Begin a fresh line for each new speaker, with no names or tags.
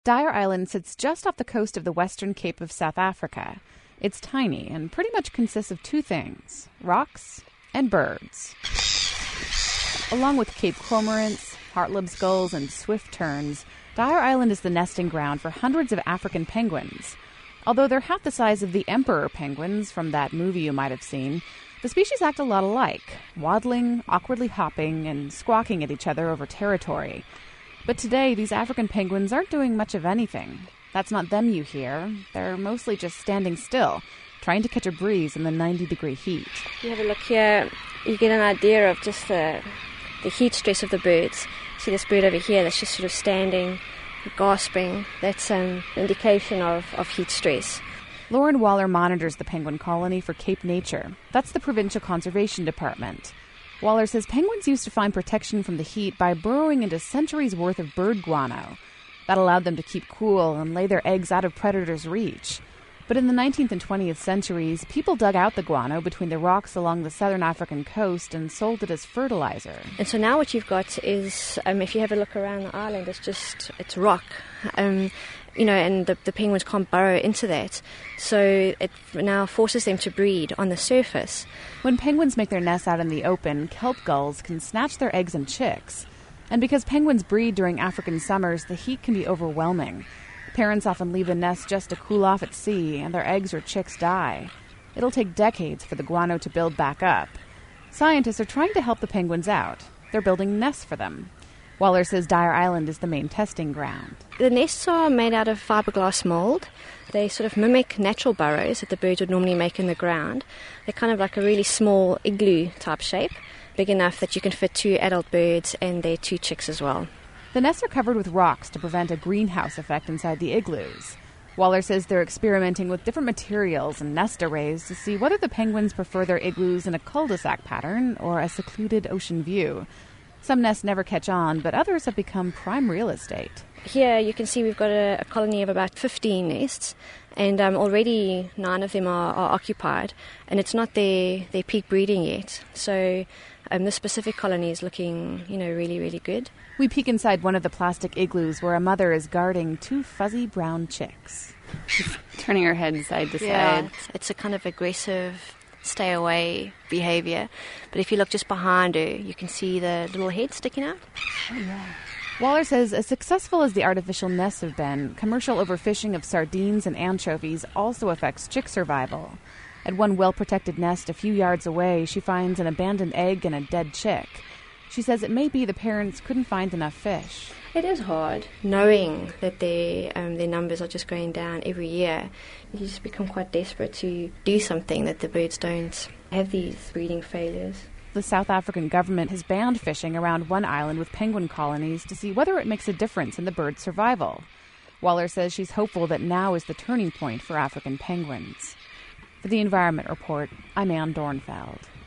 Dyer Island sits just off the coast of the Western Cape of South Africa. It's tiny and pretty much consists of two things: rocks and birds. Along with Cape cormorants, heartlobed gulls, and swift terns, Dyer Island is the nesting ground for hundreds of African penguins. Although they're half the size of the emperor penguins from that movie you might have seen, the species act a lot alike, waddling, awkwardly hopping, and squawking at each other over territory. But today, these African penguins aren't doing much of anything. That's not them you hear. They're mostly just standing still, trying to catch a breeze in the 90-degree heat.
If you have a look here, you get an idea of just the heat stress of the birds. See this bird over here that's just sort of standing, gasping. That's an indication of heat stress.
Lauren Waller monitors the penguin colony for Cape Nature. That's the provincial conservation department. Waller says penguins used to find protection from the heat by burrowing into centuries' worth of bird guano. That allowed them to keep cool and lay their eggs out of predators' reach. But in the 19th and 20th centuries, people dug out the guano between the rocks along the southern African coast and sold it as fertilizer.
And so now what you've got is, if you have a look around the island, it's rock. And the penguins can't burrow into that. So it now forces them to breed on the surface.
When penguins make their nests out in the open, kelp gulls can snatch their eggs and chicks. And because penguins breed during African summers, the heat can be overwhelming. Parents often leave the nest just to cool off at sea, and their eggs or chicks die. It'll take decades for the guano to build back up. Scientists are trying to help the penguins out. They're building nests for them. Waller says Dyer Island is the main testing ground.
The nests are made out of fiberglass mold. They sort of mimic natural burrows that the birds would normally make in the ground. They're kind of like a really small igloo type shape, big enough that you can fit 2 adult birds and their 2 chicks as well.
The nests are covered with rocks to prevent a greenhouse effect inside the igloos. Waller says they're experimenting with different materials and nest arrays to see whether the penguins prefer their igloos in a cul-de-sac pattern or a secluded ocean view. Some nests never catch on, but others have become prime real estate.
Here you can see we've got a colony of about 15 nests, and already 9 of them are occupied, and it's not their peak breeding yet. So this specific colony is looking, really, really good.
We peek inside one of the plastic igloos where a mother is guarding 2 fuzzy brown chicks.
She's turning her head side to side.
It's a kind of aggressive stay away behavior. But if you look just behind her, you can see the little head sticking out.
Oh, yeah. Waller says as successful as the artificial nests have been, commercial overfishing of sardines and anchovies also affects chick survival. At one well-protected nest a few yards away, she finds an abandoned egg and a dead chick. She says it may be the parents couldn't find enough fish.
It is hard, knowing that their numbers are just going down every year. You just become quite desperate to do something that the birds don't have these breeding failures.
The South African government has banned fishing around one island with penguin colonies to see whether it makes a difference in the bird's survival. Waller says she's hopeful that now is the turning point for African penguins. For the Environment Report, I'm Ann Dornfeld.